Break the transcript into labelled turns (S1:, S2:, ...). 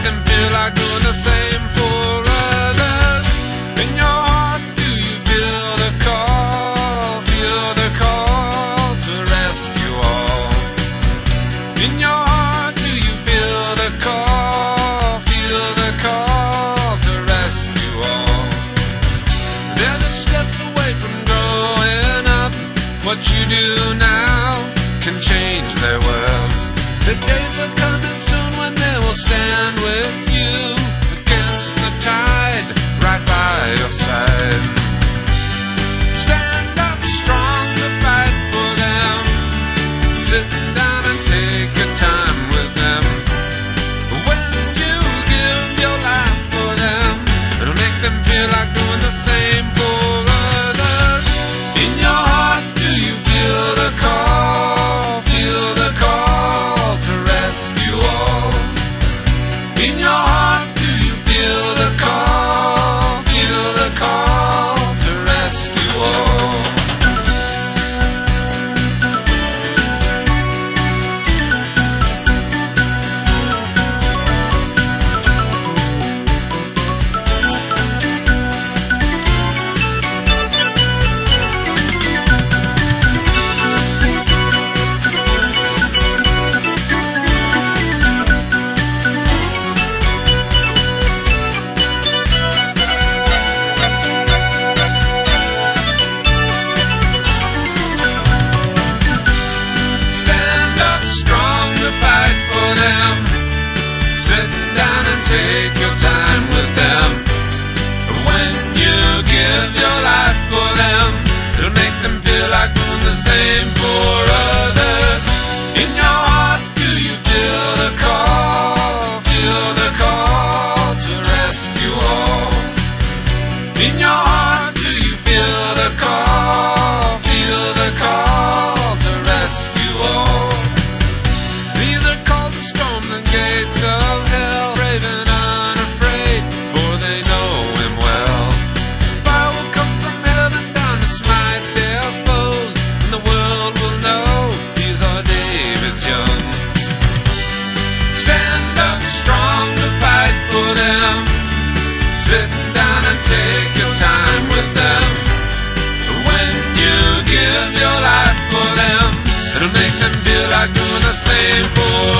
S1: them feel like doing the same for others. In your heart, do you feel the call? Feel the call to rescue all. In your heart, do you feel the call? Feel the call to rescue all. They're just steps away from growing up. What you do now can change their world. The days are coming soon when they will stand with you against the tide, right by your side. Stand up strong to fight for them. Sit down and take your time with them. When you give your life for them, it'll make them feel like doing the same for others. In your heart, do you feel the call? Feel the call to rescue all. In your heart, do you feel the call? Feel the call to rescue all. Take your time with them. When you give your life for them, it'll make them feel like doing the same for others. In your heart, do you feel the call? Feel the call to rescue all. In your heart, do you feel the call? Feel the call to rescue all. These are called to storm the gates of hell. Unafraid, for they know him well. Fire will come from heaven down to smite their foes, and the world will know these are David's young. Stand up strong to fight for them. Sit down and take your time with them. When you give your life for them, it'll make them feel like doing the same for